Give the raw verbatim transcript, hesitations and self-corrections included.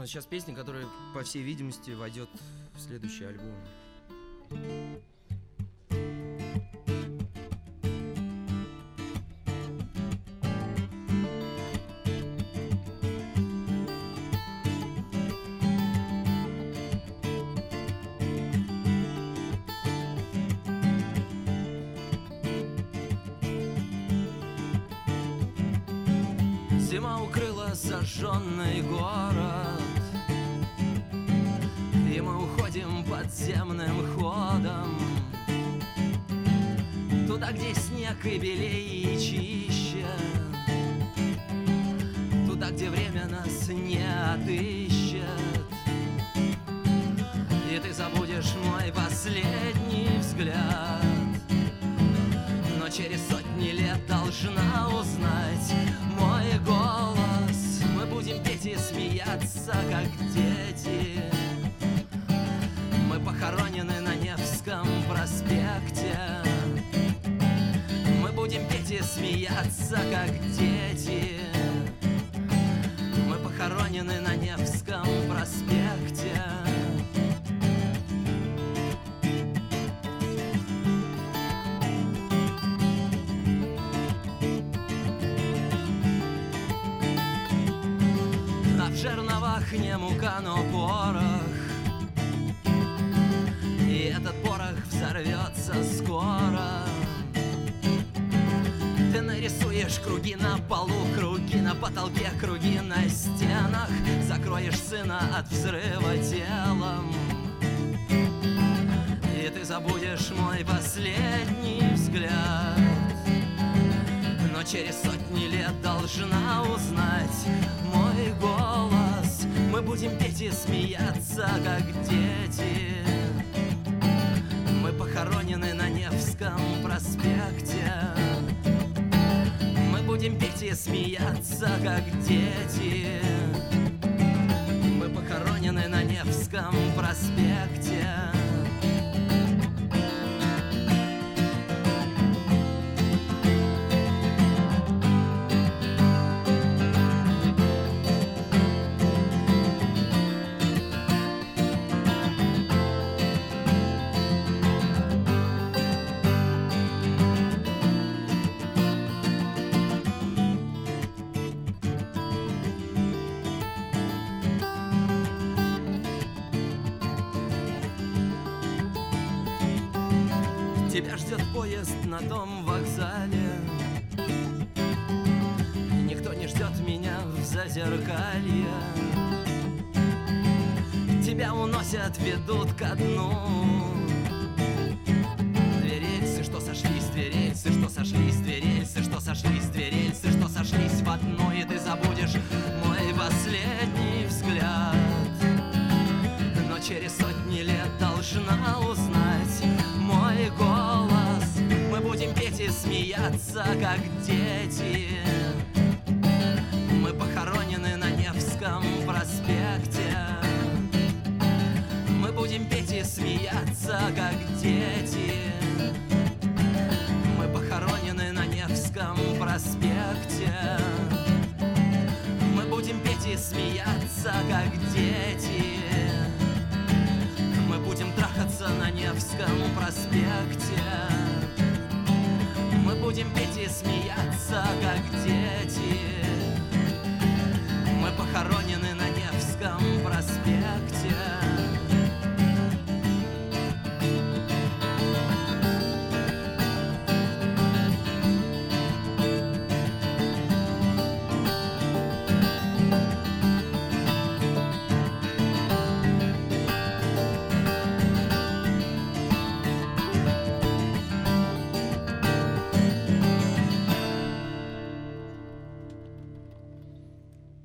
сейчас песня, которая, по всей видимости, войдет в следующий альбом. Зима укрыла сожженный город, и мы уходим подземным ходом туда, где снег и белее, и чище, туда, где время нас не отыщет. И ты забудешь мой последний взгляд, но через сотни лет должна узнать мой голос. Мы будем петь и смеяться, как дети. Мы похоронены на Невском проспекте. Мы будем петь и смеяться, как дети. Мы похоронены на Невском проспекте. В жерновах не мука, но порох, и этот порох взорвется скоро. Ты нарисуешь круги на полу, круги на потолке, круги на стенах. Закроешь сына от взрыва телом, и ты забудешь мой последний взгляд, но через сотни лет должна узнать мой голос. Мы будем петь и смеяться, как дети. Мы похоронены на Невском проспекте. Мы будем петь и смеяться, как дети. Мы похоронены на Невском проспекте. Тебя ждет поезд на том вокзале. Никто не ждет меня в Зазеркалье. Тебя уносят, ведут ко дну. Две рельсы, что сошлись, две рельсы, что сошлись, две рельсы, что сошлись, две рельсы, что сошлись в одну. И ты забудешь мой последний взгляд, но через сотни лет должна узнать мой голос. Мы будем петь и смеяться, как дети. Мы похоронены на Невском проспекте. Мы будем петь и смеяться, как дети. Мы похоронены на Невском проспекте. Мы будем петь и смеяться, как дети. Мы будем трахаться на Невском проспекте.